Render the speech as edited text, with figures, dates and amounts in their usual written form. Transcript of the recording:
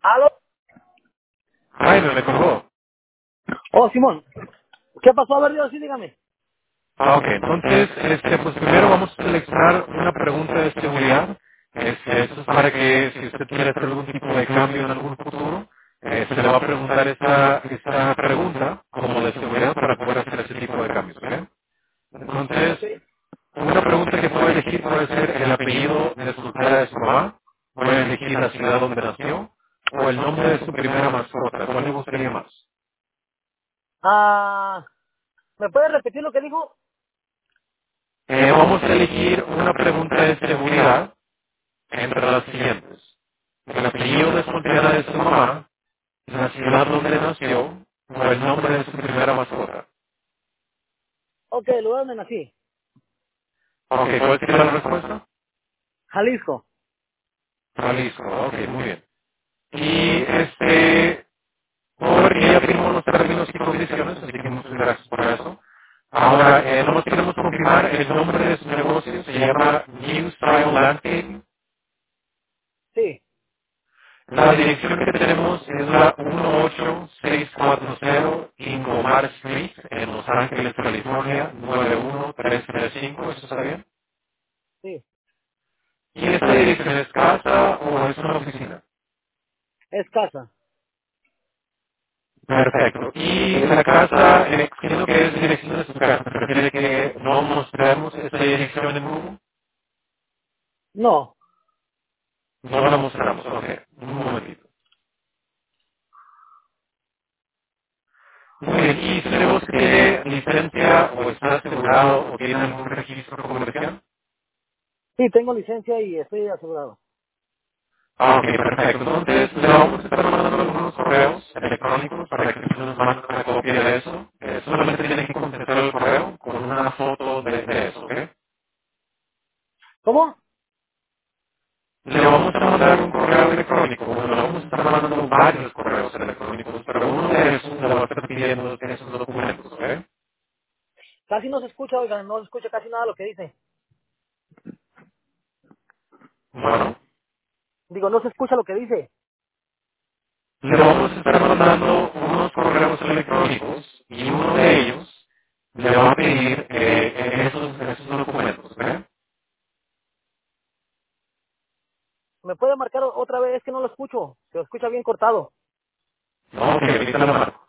¿Aló? Ay, me colgó. Oh, Simón. ¿Qué pasó? A ver, Dios, sí, dígame. Ok, entonces, pues primero vamos a seleccionar una pregunta de seguridad. Esto es para que si usted quiere hacer algún tipo de cambio en algún futuro, se le va a preguntar esta pregunta como de seguridad para poder hacer ese tipo de cambios, ¿ok? Entonces, Ok. una pregunta que puede elegir puede ser el apellido de su padre de su mamá, puede elegir la ciudad donde nació, o el nombre de su primera mascota. ¿Cuál le gustaría más? Ah, ¿me puede repetir lo que dijo? Vamos a elegir una pregunta de seguridad entre las siguientes. El apellido de soltera de su mamá, la ciudad donde nació, o el nombre de su primera mascota. Ok, el lugar donde nací. Ok, ¿cuál sería la respuesta? Jalisco. Jalisco, ok, muy bien. Y por ella firmó los términos y condiciones, así que muchas gracias por eso. Ahora, nomás queremos confirmar el nombre de su negocio, se llama New Style Landscaping. Sí, La dirección que tenemos es la 18640 Ingomar Street en Los Ángeles, California, 91335, ¿eso está bien? sí. ¿Y esta dirección es casa o es una oficina? Es casa. Perfecto. Y la casa, ¿qué es lo que es dirección de su casa? ¿Se refiere que no mostramos esta dirección en Google? No. No la mostramos, ok. Un momentito. Muy bien. ¿Y tenemos que licencia o está asegurado o tiene algún registro comercial? Sí, tengo licencia y estoy asegurado. Ah, ok, perfecto. Entonces, le vamos a estar mandando algunos correos electrónicos para que usted nos mande una copia de eso. Solamente tiene que contestar el correo con una foto de eso, ¿ok? ¿Cómo? Le vamos a mandar un correo electrónico. Bueno, le vamos a estar mandando varios correos electrónicos, pero uno de esos le va a estar pidiendo esos documentos, ¿ok? Casi no se escucha, oigan, no se escucha casi nada lo que dice. Bueno, Digo, no se escucha lo que dice. le vamos a estar mandando unos correos electrónicos y uno de ellos le va a pedir esos documentos, ¿ok? ¿Me puede marcar otra vez? Es que no lo escucho. Se lo escucha bien cortado. No, ok, ahorita le marco.